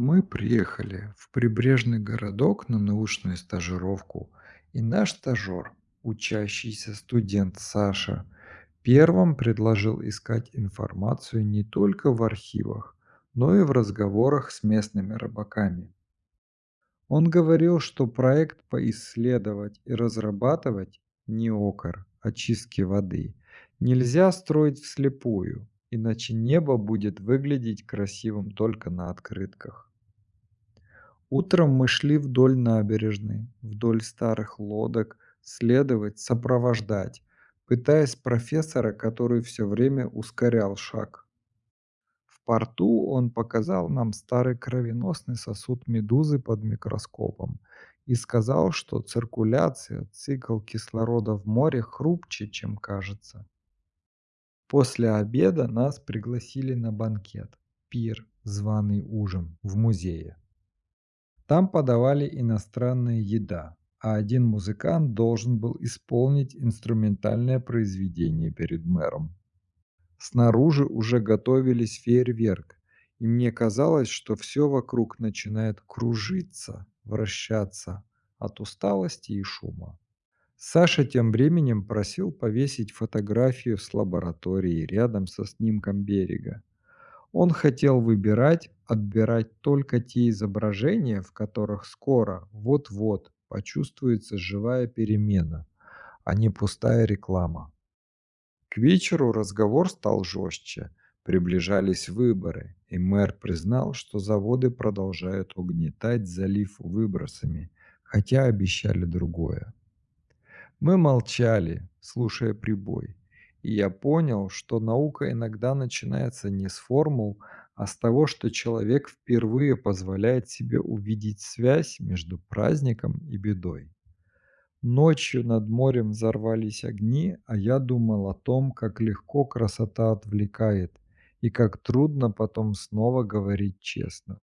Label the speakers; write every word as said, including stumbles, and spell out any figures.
Speaker 1: Мы приехали в прибрежный городок на научную стажировку, и наш стажер, учащийся студент Саша, первым предложил искать информацию не только в архивах, но и в разговорах с местными рыбаками. Он говорил, что проект поисследовать и разрабатывать не окор очистки воды нельзя строить вслепую, иначе небо будет выглядеть красивым только на открытках. Утром мы шли вдоль набережной, вдоль старых лодок, следовать, сопровождать, пытаясь профессора, который все время ускорял шаг. В порту он показал нам старый кровеносный сосуд медузы под микроскопом и сказал, что циркуляция, цикл кислорода в море хрупче, чем кажется. После обеда нас пригласили на банкет, пир, званый ужин в музее. Там подавали иностранная еда, а один музыкант должен был исполнить инструментальное произведение перед мэром. Снаружи уже готовились фейерверк, и мне казалось, что все вокруг начинает кружиться, вращаться от усталости и шума. Саша тем временем просил повесить фотографию с лаборатории рядом со снимком берега. Он хотел выбирать, отбирать только те изображения, в которых скоро, вот-вот, почувствуется живая перемена, а не пустая реклама. К вечеру разговор стал жестче. Приближались выборы, и мэр признал, что заводы продолжают угнетать залив выбросами, хотя обещали другое. Мы молчали, слушая прибой, и я понял, что наука иногда начинается не с формул, а с того, что человек впервые позволяет себе увидеть связь между праздником и бедой. Ночью над морем взорвались огни, а я думал о том, как легко красота отвлекает и как трудно потом снова говорить честно.